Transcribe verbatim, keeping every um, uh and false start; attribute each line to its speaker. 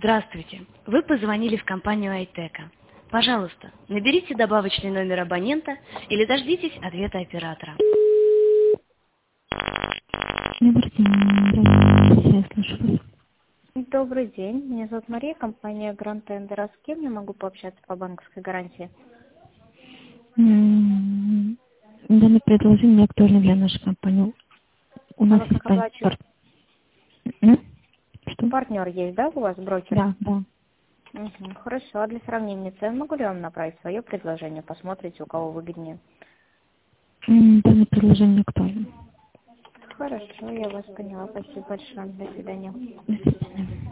Speaker 1: Здравствуйте. Вы позвонили в компанию Айтека. Пожалуйста, наберите добавочный номер абонента или дождитесь ответа оператора.
Speaker 2: Добрый день. Я слышу вас.
Speaker 3: Добрый день, меня зовут Мария, компания Grand Tender. А с кем я могу пообщаться по банковской гарантии?
Speaker 2: М, Данное предложение актуально для нашей компании. У
Speaker 3: А
Speaker 2: нас
Speaker 3: вы
Speaker 2: есть
Speaker 3: как оплачиваете?
Speaker 2: партнер. М? Что?
Speaker 3: Партнер есть, да, у вас, брокер?
Speaker 2: Да, да.
Speaker 3: Угу, хорошо, а для сравнения цен могу ли вам направить свое предложение? Посмотрите, у кого выгоднее.
Speaker 2: М, Данное предложение актуально.
Speaker 3: Хорошо, я вас поняла. Спасибо большое. До свидания.
Speaker 2: До свидания.